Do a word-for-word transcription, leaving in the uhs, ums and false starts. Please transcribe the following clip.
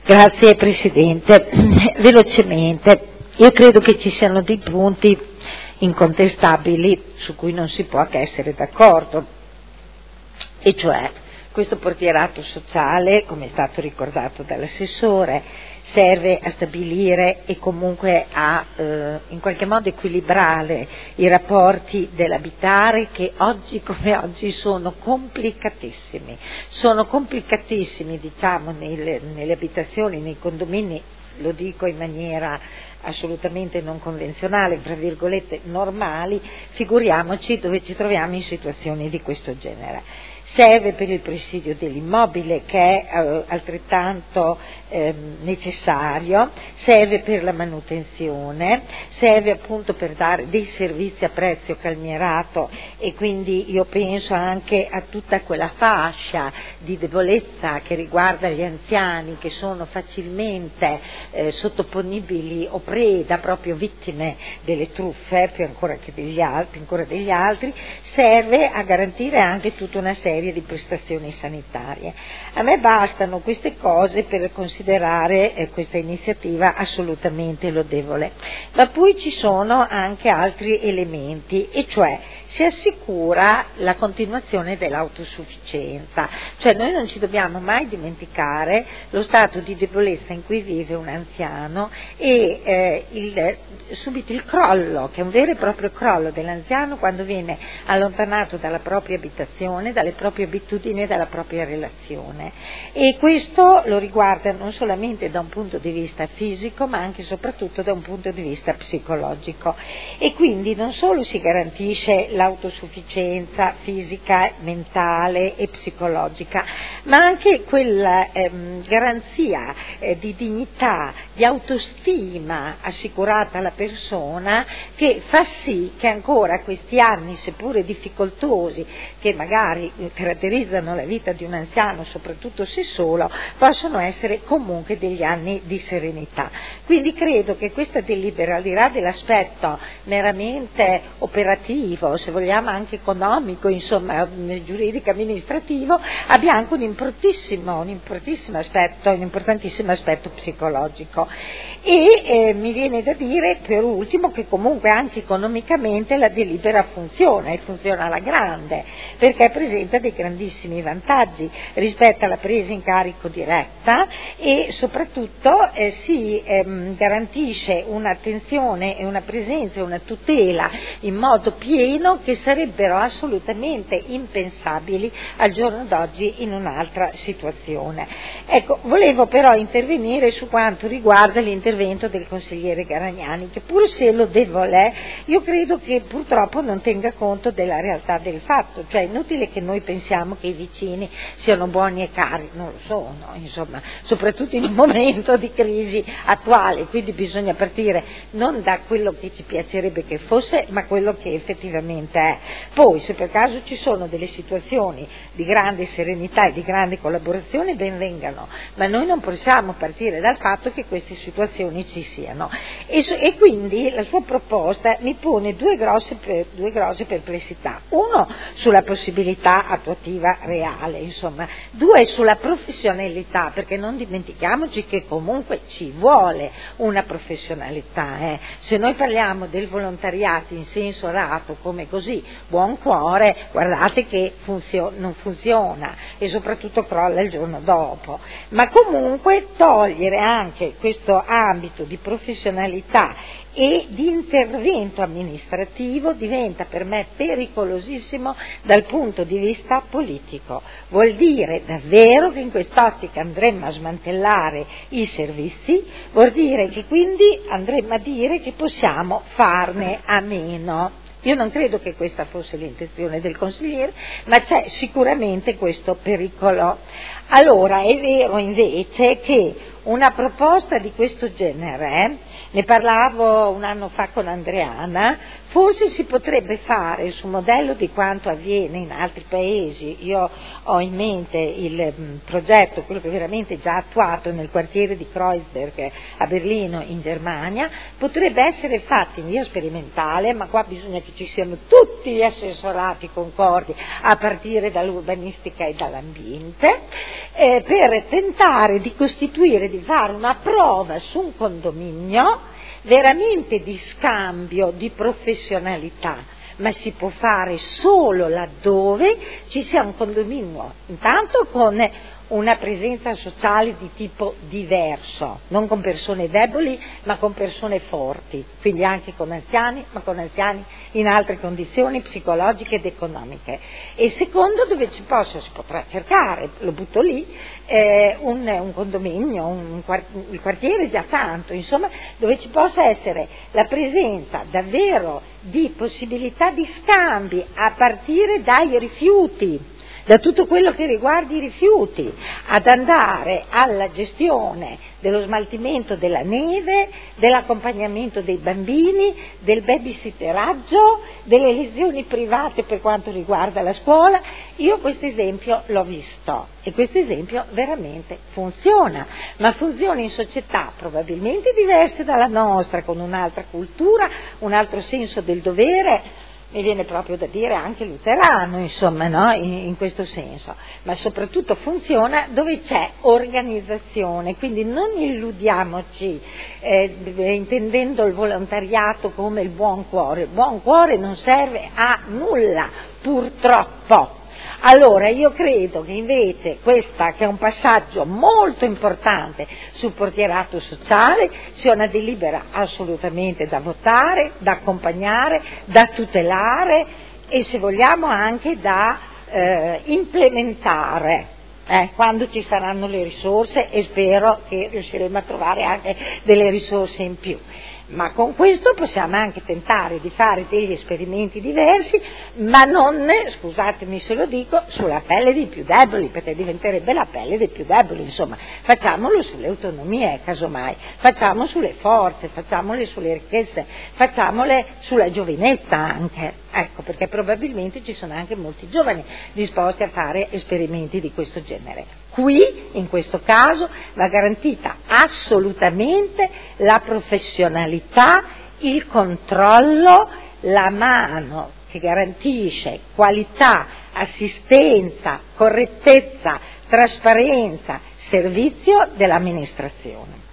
Grazie Presidente. Velocemente, io credo che ci siano dei punti incontestabili su cui non si può che essere d'accordo, e cioè questo portierato sociale, come è stato ricordato dall'assessore, serve a stabilire e comunque a eh, in qualche modo equilibrare i rapporti dell'abitare, che oggi come oggi sono complicatissimi, sono complicatissimi diciamo nelle, nelle abitazioni, nei condomini, lo dico in maniera assolutamente non convenzionale, tra virgolette normali, figuriamoci dove ci troviamo in situazioni di questo genere. Serve per il presidio dell'immobile, che è eh, altrettanto eh, necessario, serve per la manutenzione, serve appunto per dare dei servizi a prezzo calmierato, e quindi io penso anche a tutta quella fascia di debolezza che riguarda gli anziani, che sono facilmente eh, sottoponibili o preda, proprio vittime delle truffe, più ancora che degli altri, ancora degli altri. Serve a garantire anche tutta una serie di prestazioni sanitarie. A me bastano queste cose per considerare eh, questa iniziativa assolutamente lodevole, ma poi ci sono anche altri elementi, e cioè si assicura la continuazione dell'autosufficienza, cioè noi non ci dobbiamo mai dimenticare lo stato di debolezza in cui vive un anziano e eh, il, subito il crollo, che è un vero e proprio crollo dell'anziano quando viene allontanato dalla propria abitazione, dalle proprie abitudini e dalla propria relazione, e questo lo riguarda non solamente da un punto di vista fisico ma anche e soprattutto da un punto di vista psicologico, e quindi non solo si garantisce l'autosufficienza fisica, mentale e psicologica, ma anche quella ehm, garanzia eh, di dignità, di autostima assicurata alla persona, che fa sì che ancora questi anni, seppure difficoltosi, che magari caratterizzano la vita di un anziano, soprattutto se solo, possono essere comunque degli anni di serenità. Quindi credo che questa delibera, al di là dell'aspetto meramente operativo, se vogliamo anche economico, insomma giuridico amministrativo, abbia anche un importantissimo, un importantissimo aspetto, un importantissimo aspetto psicologico. E eh, mi viene da dire per ultimo che comunque anche economicamente la delibera funziona, e funziona alla grande, perché presenta dei grandissimi vantaggi rispetto alla presa in carico diretta, e soprattutto eh, si ehm, garantisce un'attenzione e una presenza e una tutela in modo pieno che sarebbero assolutamente impensabili al giorno d'oggi in un'altra situazione. Ecco, volevo però intervenire su quanto riguarda l'intervento del consigliere Garagnani, che pur se lodevole è, io credo che purtroppo non tenga conto della realtà del fatto, cioè è inutile che noi pensiamo che i vicini siano buoni e cari, non lo sono, insomma, soprattutto in un momento di crisi attuale, quindi bisogna partire non da quello che ci piacerebbe che fosse, ma quello che effettivamente è. Poi, se per caso ci sono delle situazioni di grande serenità e di grande collaborazione, ben vengano, ma noi non possiamo partire dal fatto che queste situazioni ci siano. E, e quindi la sua proposta mi pone due grosse, due grosse perplessità. Uno, sulla possibilità attuativa reale, insomma. Due, sulla professionalità, perché non dimentichiamoci che comunque ci vuole una professionalità. Eh. Se noi parliamo del volontariato in senso lato, come così, buon cuore, guardate che funzio- non funziona e soprattutto crolla il giorno dopo. Ma comunque togliere anche questo ambito di professionalità e di intervento amministrativo diventa per me pericolosissimo dal punto di vista politico. Vuol dire davvero che in quest'ottica andremmo a smantellare i servizi, vuol dire che quindi andremmo a dire che possiamo farne a meno. Io non credo che questa fosse l'intenzione del consigliere, ma c'è sicuramente questo pericolo. Allora, è vero invece che una proposta di questo genere, ne parlavo un anno fa con Andreana, forse si potrebbe fare sul modello di quanto avviene in altri paesi. Io ho in mente il mh, progetto, quello che è veramente già attuato nel quartiere di Kreuzberg a Berlino in Germania, potrebbe essere fatto in via sperimentale, ma qua bisogna che ci siano tutti gli assessorati concordi a partire dall'urbanistica e dall'ambiente, eh, per tentare di costituire, di di fare una prova su un condominio veramente di scambio di professionalità, ma si può fare solo laddove ci sia un condominio, intanto con una presenza sociale di tipo diverso, non con persone deboli ma con persone forti, quindi anche con anziani, ma con anziani in altre condizioni psicologiche ed economiche. E secondo, dove ci possa, si potrà cercare, lo butto lì, eh, un, un condominio, un, il quartiere già tanto, insomma, dove ci possa essere la presenza davvero di possibilità di scambi a partire dai rifiuti, da tutto quello che riguarda i rifiuti, ad andare alla gestione dello smaltimento della neve, dell'accompagnamento dei bambini, del babysitteraggio, delle lezioni private per quanto riguarda la scuola. Io questo esempio l'ho visto e questo esempio veramente funziona, ma funziona in società probabilmente diverse dalla nostra, con un'altra cultura, un altro senso del dovere, mi viene proprio da dire anche luterano, insomma, no? in, in questo senso, ma soprattutto funziona dove c'è organizzazione, quindi non illudiamoci eh, intendendo il volontariato come il buon cuore. Il buon cuore non serve a nulla, purtroppo. Allora io credo che invece questa, che è un passaggio molto importante sul portierato sociale, sia una delibera assolutamente da votare, da accompagnare, da tutelare e, se vogliamo, anche da eh, implementare eh, quando ci saranno le risorse, e spero che riusciremo a trovare anche delle risorse in più. Ma con questo possiamo anche tentare di fare degli esperimenti diversi, ma non, scusatemi se lo dico, sulla pelle dei più deboli, perché diventerebbe la pelle dei più deboli, insomma, facciamolo sulle autonomie, casomai, facciamo sulle forze, facciamole sulle ricchezze, facciamole sulla giovinezza anche, ecco, perché probabilmente ci sono anche molti giovani disposti a fare esperimenti di questo genere. Qui, in questo caso, va garantita assolutamente la professionalità, il controllo, la mano che garantisce qualità, assistenza, correttezza, trasparenza, servizio dell'amministrazione.